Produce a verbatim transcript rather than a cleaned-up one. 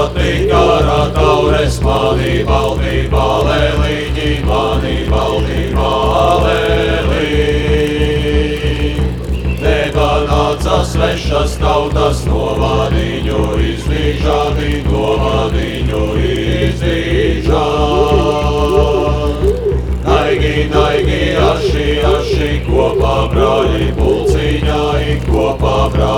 patika rataures, mani valdībā lēliņi, mani valdībā lēliņi. Nevanāca svešas tautas, no viņu izdīžādi, no viņu izdīžādi. Naigi, naigi, aši, aši, kopā brāļi pulciņai, kopā brāļi.